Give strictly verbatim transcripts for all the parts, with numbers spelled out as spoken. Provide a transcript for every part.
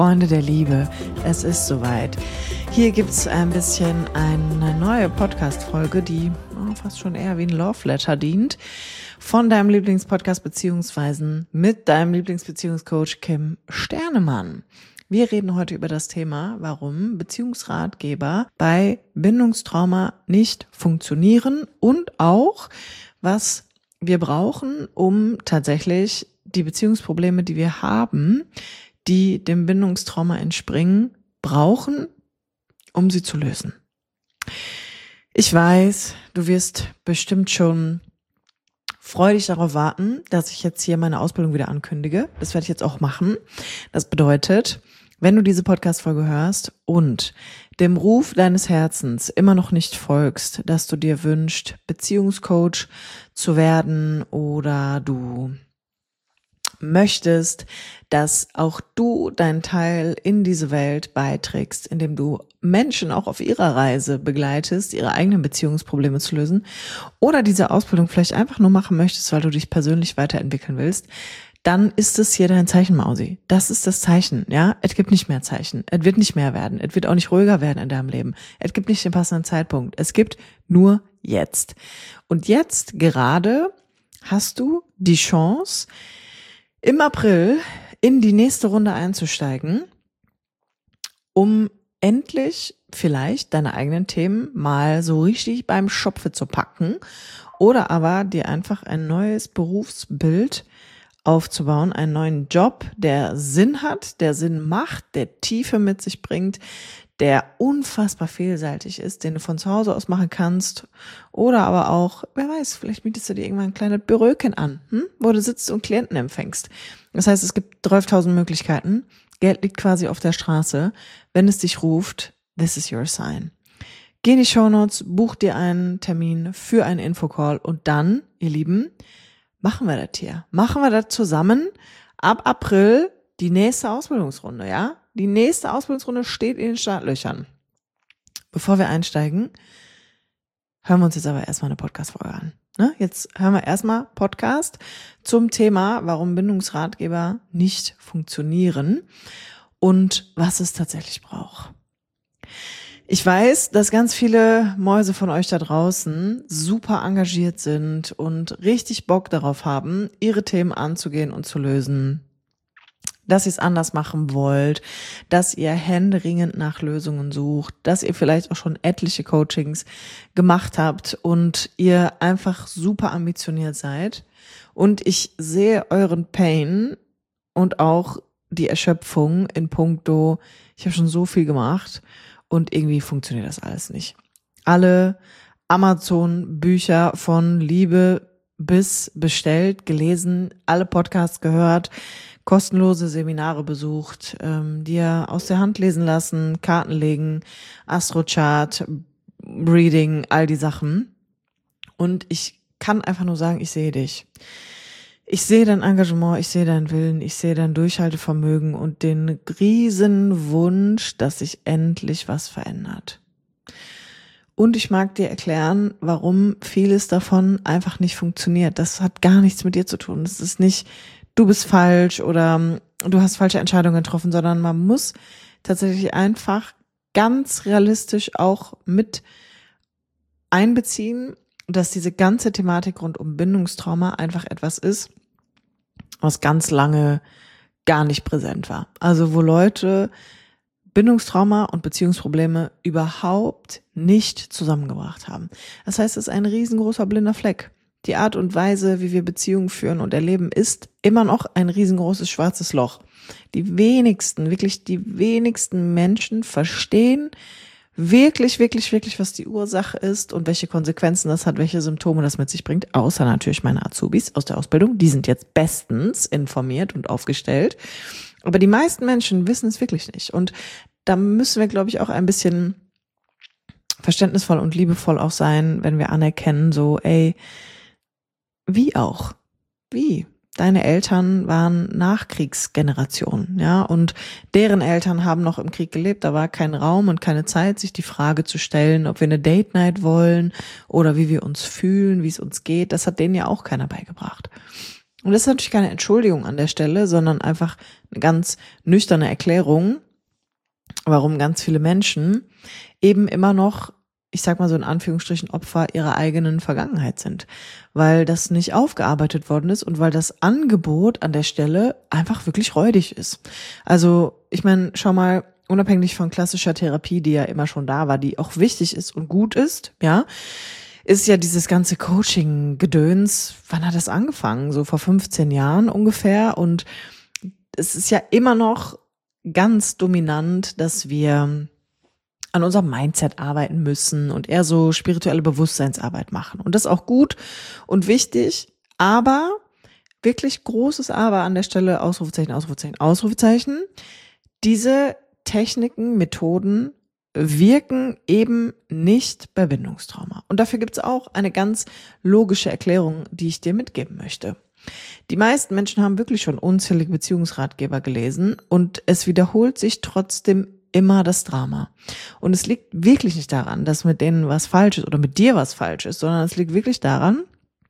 Freunde der Liebe, es ist soweit. Hier gibt es ein bisschen eine neue Podcast-Folge, die oh, fast schon eher wie ein Love Letter dient, von deinem Lieblingspodcast beziehungsweise mit deinem Lieblingsbeziehungscoach Kim Sternemann. Wir reden heute über das Thema, warum Beziehungsratgeber bei Bindungstrauma nicht funktionieren und auch, was wir brauchen, um tatsächlich die Beziehungsprobleme, die wir haben, die dem Bindungstrauma entspringen, brauchen, um sie zu lösen. Ich weiß, du wirst bestimmt schon freudig darauf warten, dass ich jetzt hier meine Ausbildung wieder ankündige. Das werde ich jetzt auch machen. Das bedeutet, wenn du diese Podcast-Folge hörst und dem Ruf deines Herzens immer noch nicht folgst, dass du dir wünschst, Beziehungscoach zu werden oder du möchtest, dass auch du deinen Teil in diese Welt beiträgst, indem du Menschen auch auf ihrer Reise begleitest, ihre eigenen Beziehungsprobleme zu lösen oder diese Ausbildung vielleicht einfach nur machen möchtest, weil du dich persönlich weiterentwickeln willst, dann ist es hier dein Zeichen, Mausi. Das ist das Zeichen, ja. Es gibt nicht mehr Zeichen. Es wird nicht mehr werden. Es wird auch nicht ruhiger werden in deinem Leben. Es gibt nicht den passenden Zeitpunkt. Es gibt nur jetzt. Und jetzt gerade hast du die Chance, im April in die nächste Runde einzusteigen, um endlich vielleicht deine eigenen Themen mal so richtig beim Schopfe zu packen oder aber dir einfach ein neues Berufsbild aufzubauen, einen neuen Job, der Sinn hat, der Sinn macht, der Tiefe mit sich bringt, der unfassbar vielseitig ist, den du von zu Hause aus machen kannst oder aber auch, wer weiß, vielleicht mietest du dir irgendwann ein kleines Büröchen an, hm? wo du sitzt und Klienten empfängst. Das heißt, es gibt zwölftausend Möglichkeiten. Geld liegt quasi auf der Straße. Wenn es dich ruft, this is your sign. Geh in die Shownotes, buch dir einen Termin für einen Infocall und dann, ihr Lieben, machen wir das hier. Machen wir das zusammen. Ab April die nächste Ausbildungsrunde, ja? Die nächste Ausbildungsrunde steht in den Startlöchern. Bevor wir einsteigen, hören wir uns jetzt aber erstmal eine Podcast-Folge an. Ne? Jetzt hören wir erstmal Podcast zum Thema, warum Bindungsratgeber nicht funktionieren und was es tatsächlich braucht. Ich weiß, dass ganz viele Mäuse von euch da draußen super engagiert sind und richtig Bock darauf haben, ihre Themen anzugehen und zu lösen, dass ihr es anders machen wollt, dass ihr händeringend nach Lösungen sucht, dass ihr vielleicht auch schon etliche Coachings gemacht habt und ihr einfach super ambitioniert seid. Und ich sehe euren Pain und auch die Erschöpfung in puncto, ich habe schon so viel gemacht und irgendwie funktioniert das alles nicht. Alle Amazon-Bücher von Liebe bis bestellt, gelesen, alle Podcasts gehört, kostenlose Seminare besucht, ähm, dir aus der Hand lesen lassen, Karten legen, Astrochart, Reading, all die Sachen. Und ich kann einfach nur sagen, ich sehe dich. Ich sehe dein Engagement, ich sehe deinen Willen, ich sehe dein Durchhaltevermögen und den riesen Wunsch, dass sich endlich was verändert. Und ich mag dir erklären, warum vieles davon einfach nicht funktioniert. Das hat gar nichts mit dir zu tun. Das ist nicht, du bist falsch oder du hast falsche Entscheidungen getroffen, sondern man muss tatsächlich einfach ganz realistisch auch mit einbeziehen, dass diese ganze Thematik rund um Bindungstrauma einfach etwas ist, was ganz lange gar nicht präsent war. Also wo Leute Bindungstrauma und Beziehungsprobleme überhaupt nicht zusammengebracht haben. Das heißt, es ist ein riesengroßer blinder Fleck. Die Art und Weise, wie wir Beziehungen führen und erleben, ist immer noch ein riesengroßes schwarzes Loch. Die wenigsten, wirklich die wenigsten Menschen verstehen wirklich, wirklich, wirklich, was die Ursache ist und welche Konsequenzen das hat, welche Symptome das mit sich bringt, außer natürlich meine Azubis aus der Ausbildung. Die sind jetzt bestens informiert und aufgestellt. Aber die meisten Menschen wissen es wirklich nicht. Und da müssen wir, glaube ich, auch ein bisschen verständnisvoll und liebevoll auch sein, wenn wir anerkennen, so, ey, wie auch? Wie? Deine Eltern waren Nachkriegsgeneration, ja, und deren Eltern haben noch im Krieg gelebt. Da war kein Raum und keine Zeit, sich die Frage zu stellen, ob wir eine Date Night wollen oder wie wir uns fühlen, wie es uns geht. Das hat denen ja auch keiner beigebracht. Und das ist natürlich keine Entschuldigung an der Stelle, sondern einfach eine ganz nüchterne Erklärung, warum ganz viele Menschen eben immer noch, ich sag mal so in Anführungsstrichen, Opfer ihrer eigenen Vergangenheit sind, weil das nicht aufgearbeitet worden ist und weil das Angebot an der Stelle einfach wirklich räudig ist. Also ich meine, schau mal, unabhängig von klassischer Therapie, die ja immer schon da war, die auch wichtig ist und gut ist, ja, ist ja dieses ganze Coaching-Gedöns, wann hat das angefangen? So vor fünfzehn Jahren ungefähr, und es ist ja immer noch ganz dominant, dass wir an unserem Mindset arbeiten müssen und eher so spirituelle Bewusstseinsarbeit machen. Und das ist auch gut und wichtig, aber wirklich großes Aber an der Stelle, Ausrufezeichen, Ausrufezeichen, Ausrufezeichen. Diese Techniken, Methoden wirken eben nicht bei Bindungstrauma. Und dafür gibt es auch eine ganz logische Erklärung, die ich dir mitgeben möchte. Die meisten Menschen haben wirklich schon unzählige Beziehungsratgeber gelesen und es wiederholt sich trotzdem immer das Drama. Und es liegt wirklich nicht daran, dass mit denen was falsch ist oder mit dir was falsch ist, sondern es liegt wirklich daran,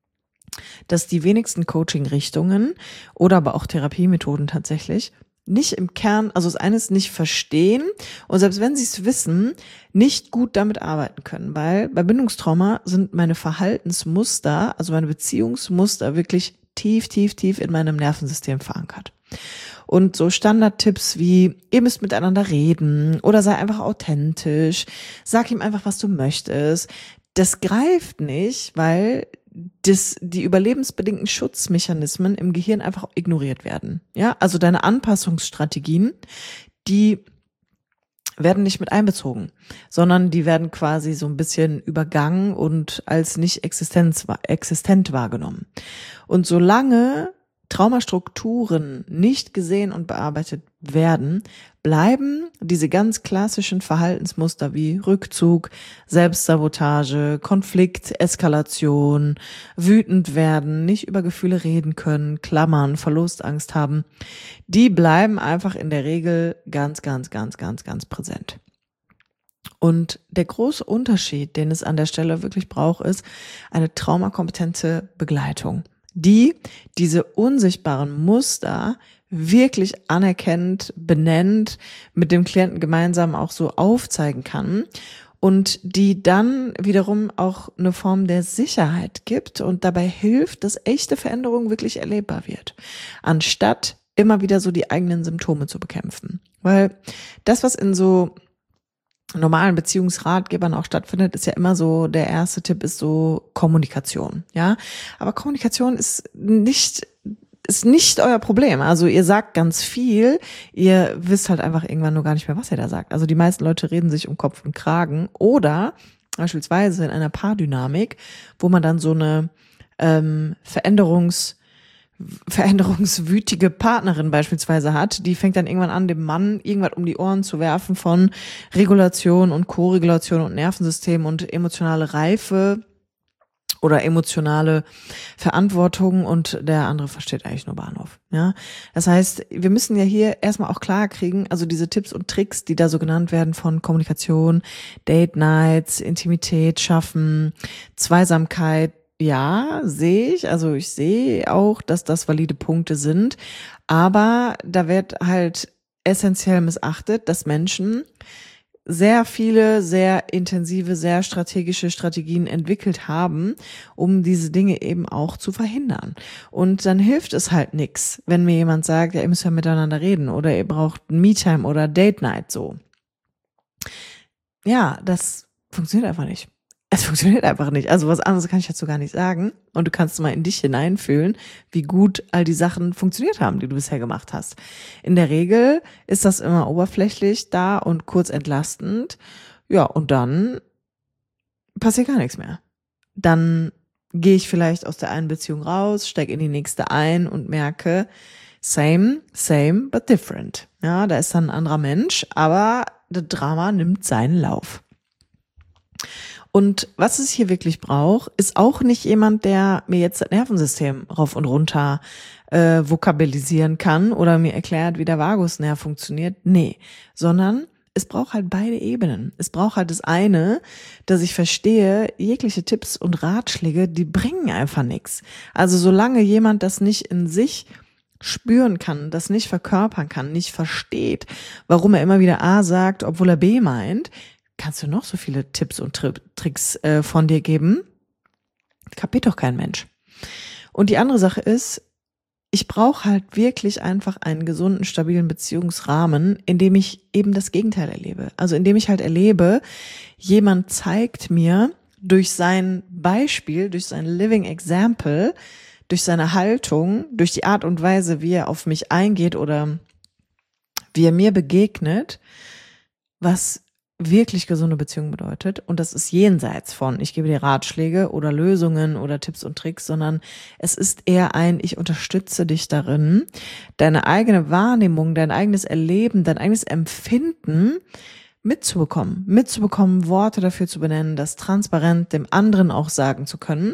dass die wenigsten Coaching-Richtungen oder aber auch Therapiemethoden tatsächlich nicht im Kern, also das eine ist nicht verstehen und selbst wenn sie es wissen, nicht gut damit arbeiten können, weil bei Bindungstrauma sind meine Verhaltensmuster, also meine Beziehungsmuster wirklich tief, tief, tief in meinem Nervensystem verankert. Und so Standardtipps wie, ihr müsst miteinander reden oder sei einfach authentisch, sag ihm einfach, was du möchtest, das greift nicht, weil das, die überlebensbedingten Schutzmechanismen im Gehirn einfach ignoriert werden. Ja, also deine Anpassungsstrategien, die werden nicht mit einbezogen, sondern die werden quasi so ein bisschen übergangen und als nicht existenz, existent wahrgenommen. Und solange Traumastrukturen nicht gesehen und bearbeitet werden, bleiben diese ganz klassischen Verhaltensmuster wie Rückzug, Selbstsabotage, Konflikt, Eskalation, wütend werden, nicht über Gefühle reden können, klammern, Verlustangst haben, die bleiben einfach in der Regel ganz, ganz, ganz, ganz, ganz präsent. Und der große Unterschied, den es an der Stelle wirklich braucht, ist eine traumakompetente Begleitung, die diese unsichtbaren Muster wirklich anerkennt, benennt, mit dem Klienten gemeinsam auch so aufzeigen kann und die dann wiederum auch eine Form der Sicherheit gibt und dabei hilft, dass echte Veränderung wirklich erlebbar wird, anstatt immer wieder so die eigenen Symptome zu bekämpfen. Weil das, was in so normalen Beziehungsratgebern auch stattfindet, ist ja immer so, der erste Tipp ist so Kommunikation, ja. Aber Kommunikation ist nicht, ist nicht euer Problem. Also ihr sagt ganz viel, ihr wisst halt einfach irgendwann nur gar nicht mehr, was ihr da sagt. Also die meisten Leute reden sich um Kopf und Kragen oder beispielsweise in einer Paardynamik, wo man dann so eine ähm, Veränderungs- veränderungswütige Partnerin beispielsweise hat, die fängt dann irgendwann an, dem Mann irgendwas um die Ohren zu werfen von Regulation und Koregulation und Nervensystem und emotionale Reife oder emotionale Verantwortung und der andere versteht eigentlich nur Bahnhof. Ja, das heißt, wir müssen ja hier erstmal auch klar kriegen, also diese Tipps und Tricks, die da so genannt werden von Kommunikation, Date Nights, Intimität schaffen, Zweisamkeit, ja, sehe ich. Also ich sehe auch, dass das valide Punkte sind. Aber da wird halt essentiell missachtet, dass Menschen sehr viele, sehr intensive, sehr strategische Strategien entwickelt haben, um diese Dinge eben auch zu verhindern. Und dann hilft es halt nix, wenn mir jemand sagt, ja, ihr müsst ja miteinander reden oder ihr braucht ein Me-Time oder Date Night so. Ja, das funktioniert einfach nicht. Es funktioniert einfach nicht. Also was anderes kann ich dazu gar nicht sagen. Und du kannst mal in dich hineinfühlen, wie gut all die Sachen funktioniert haben, die du bisher gemacht hast. In der Regel ist das immer oberflächlich da und kurz entlastend. Ja, und dann passiert gar nichts mehr. Dann gehe ich vielleicht aus der einen Beziehung raus, steige in die nächste ein und merke, same, same, but different. Ja, da ist dann ein anderer Mensch, aber das Drama nimmt seinen Lauf. Und was es hier wirklich braucht, ist auch nicht jemand, der mir jetzt das Nervensystem rauf und runter äh, vokabilisieren kann oder mir erklärt, wie der Vagusnerv funktioniert. Nee, sondern es braucht halt beide Ebenen. Es braucht halt das eine, dass ich verstehe, jegliche Tipps und Ratschläge, die bringen einfach nichts. Also solange jemand das nicht in sich spüren kann, das nicht verkörpern kann, nicht versteht, warum er immer wieder A sagt, obwohl er B meint, kannst du noch so viele Tipps und Tri- Tricks äh, von dir geben. Kapiert doch kein Mensch. Und die andere Sache ist, ich brauche halt wirklich einfach einen gesunden, stabilen Beziehungsrahmen, in dem ich eben das Gegenteil erlebe. Also in dem ich halt erlebe, jemand zeigt mir durch sein Beispiel, durch sein Living Example, durch seine Haltung, durch die Art und Weise, wie er auf mich eingeht oder wie er mir begegnet, was wirklich gesunde Beziehung bedeutet. Und das ist jenseits von, ich gebe dir Ratschläge oder Lösungen oder Tipps und Tricks, sondern es ist eher ein, ich unterstütze dich darin, deine eigene Wahrnehmung, dein eigenes Erleben, dein eigenes Empfinden mitzubekommen, mitzubekommen, Worte dafür zu benennen, das transparent dem anderen auch sagen zu können.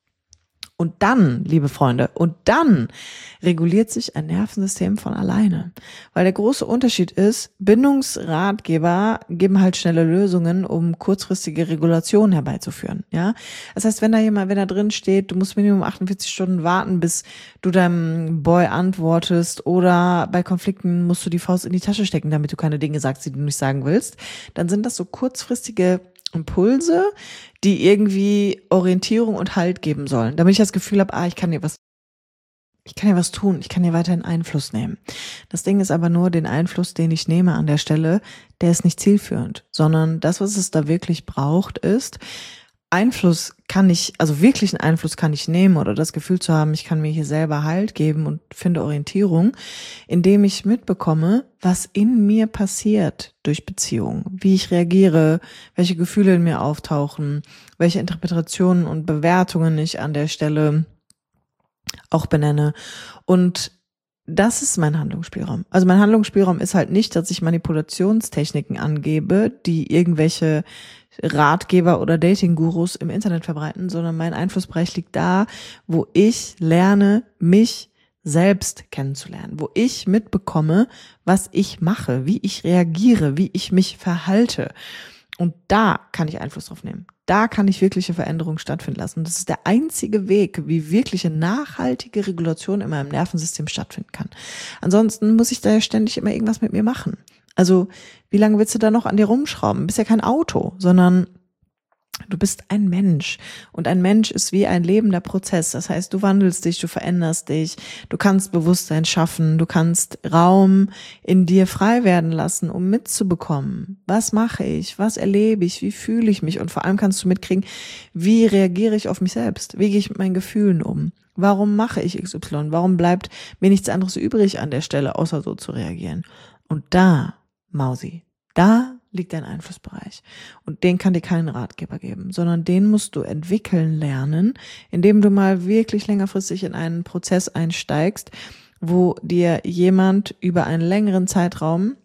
Und dann, liebe Freunde, und dann reguliert sich ein Nervensystem von alleine. Weil der große Unterschied ist, Bindungsratgeber geben halt schnelle Lösungen, um kurzfristige Regulationen herbeizuführen. Ja, das heißt, wenn da jemand, wenn da drin steht, du musst Minimum achtundvierzig Stunden warten, bis du deinem Boy antwortest, oder bei Konflikten musst du die Faust in die Tasche stecken, damit du keine Dinge sagst, die du nicht sagen willst, dann sind das so kurzfristige Impulse, die irgendwie Orientierung und Halt geben sollen, damit ich das Gefühl habe, ah, ich kann hier was, ich kann hier was tun, ich kann hier weiterhin Einfluss nehmen. Das Ding ist aber nur, den Einfluss, den ich nehme an der Stelle, der ist nicht zielführend, sondern das, was es da wirklich braucht, ist, Einfluss kann ich, also wirklichen Einfluss kann ich nehmen oder das Gefühl zu haben, ich kann mir hier selber Halt geben und finde Orientierung, indem ich mitbekomme, was in mir passiert durch Beziehungen, wie ich reagiere, welche Gefühle in mir auftauchen, welche Interpretationen und Bewertungen ich an der Stelle auch benenne. Und das ist mein Handlungsspielraum. Also mein Handlungsspielraum ist halt nicht, dass ich Manipulationstechniken angebe, die irgendwelche Ratgeber oder Dating-Gurus im Internet verbreiten, sondern mein Einflussbereich liegt da, wo ich lerne, mich selbst kennenzulernen, wo ich mitbekomme, was ich mache, wie ich reagiere, wie ich mich verhalte. Und da kann ich Einfluss drauf nehmen. Da kann ich wirkliche Veränderungen stattfinden lassen. Und das ist der einzige Weg, wie wirkliche nachhaltige Regulation in meinem Nervensystem stattfinden kann. Ansonsten muss ich da ja ständig immer irgendwas mit mir machen. Also, wie lange willst du da noch an dir rumschrauben? Du bist ja kein Auto, sondern du bist ein Mensch. Und ein Mensch ist wie ein lebender Prozess. Das heißt, du wandelst dich, du veränderst dich, du kannst Bewusstsein schaffen, du kannst Raum in dir frei werden lassen, um mitzubekommen, was mache ich, was erlebe ich, wie fühle ich mich, und vor allem kannst du mitkriegen, wie reagiere ich auf mich selbst, wie gehe ich mit meinen Gefühlen um, warum mache ich X Y, warum bleibt mir nichts anderes übrig an der Stelle, außer so zu reagieren. Und da, Mausi, da liegt dein Einflussbereich. Und den kann dir kein Ratgeber geben, sondern den musst du entwickeln lernen, indem du mal wirklich längerfristig in einen Prozess einsteigst, wo dir jemand über einen längeren Zeitraum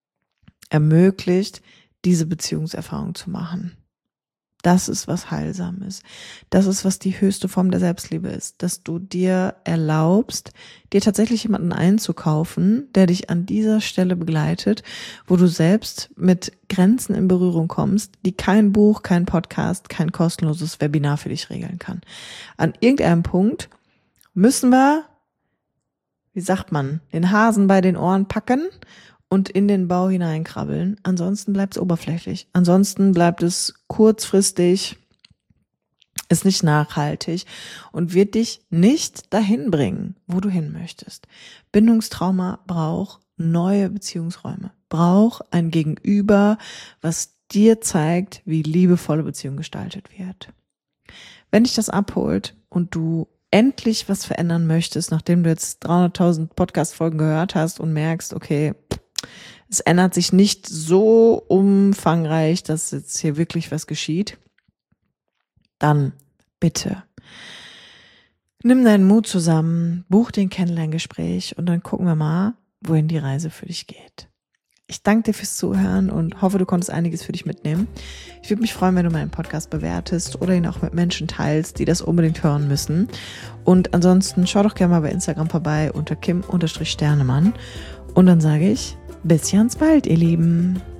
ermöglicht, diese Beziehungserfahrung zu machen. Das ist, was heilsam ist. Das ist, was die höchste Form der Selbstliebe ist, dass du dir erlaubst, dir tatsächlich jemanden einzukaufen, der dich an dieser Stelle begleitet, wo du selbst mit Grenzen in Berührung kommst, die kein Buch, kein Podcast, kein kostenloses Webinar für dich regeln kann. An irgendeinem Punkt müssen wir, wie sagt man, den Hasen bei den Ohren packen und in den Bau hineinkrabbeln. Ansonsten bleibt es oberflächlich. Ansonsten bleibt es kurzfristig, ist nicht nachhaltig und wird dich nicht dahin bringen, wo du hin möchtest. Bindungstrauma braucht neue Beziehungsräume, braucht ein Gegenüber, was dir zeigt, wie liebevolle Beziehung gestaltet wird. Wenn dich das abholt und du endlich was verändern möchtest, nachdem du jetzt dreihunderttausend Podcast-Folgen gehört hast und merkst, okay, es ändert sich nicht so umfangreich, dass jetzt hier wirklich was geschieht, dann bitte nimm deinen Mut zusammen, buch den Kennenlerngespräch und dann gucken wir mal, wohin die Reise für dich geht. Ich danke dir fürs Zuhören und hoffe, du konntest einiges für dich mitnehmen. Ich würde mich freuen, wenn du meinen Podcast bewertest oder ihn auch mit Menschen teilst, die das unbedingt hören müssen. Und ansonsten schau doch gerne mal bei Instagram vorbei unter Kim Sternemann. Und dann sage ich, bis ganz bald, ihr Lieben.